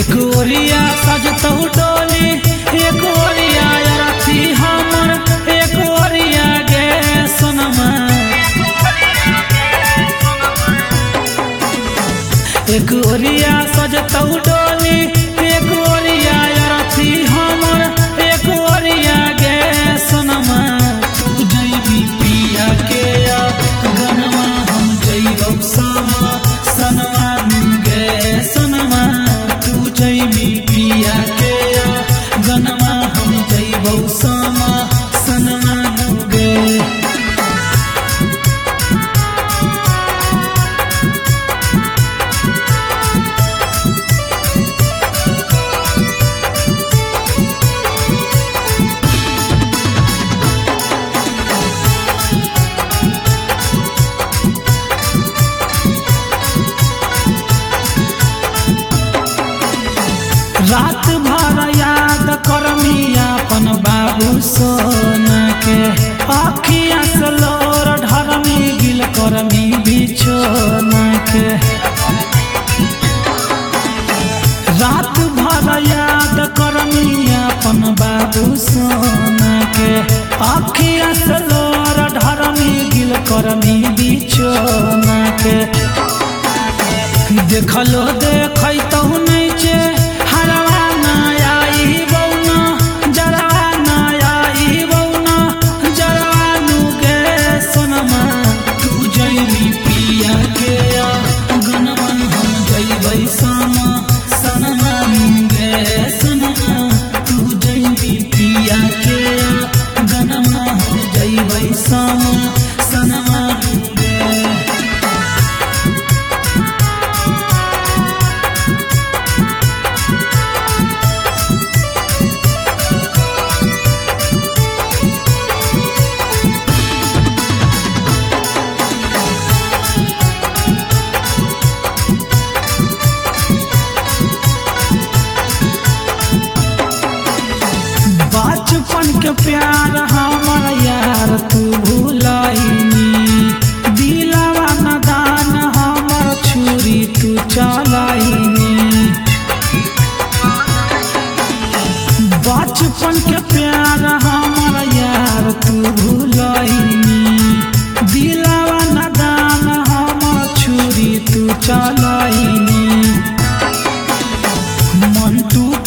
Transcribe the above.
एक ओरिया सजतौ डोली एक ओरिया रथी हमर एक ओरिया गे सोनमा एक ओरिया सजतौ डोली एक ओरिया रथी हमर एक ओरिया गे सोनमा तू जइबी पिया के गनमा हम जइबौ सामा सनमा गे सोनमा तू जइबी पिया के गनमा हम जइबौ सामा सनमा गे। रात भर याद करमी अपन बाबू सोना के आखिया से लोर ढरमी गिल करमी बिछोना के रात भर याद करमी अपन बाबू सोना के आखिया से लोर ढरमी गिल करमी बिछोना के देखलो देखैतौ नहीं चे के प्यार हमर यार तू भुलाइनी दिलवा नदान हमर छुरी तू चलाइनी बचपन के प्यार हमर यार तू भुलाइनी दिलवा नदान हमर छुरी तू चलाइनी मन तू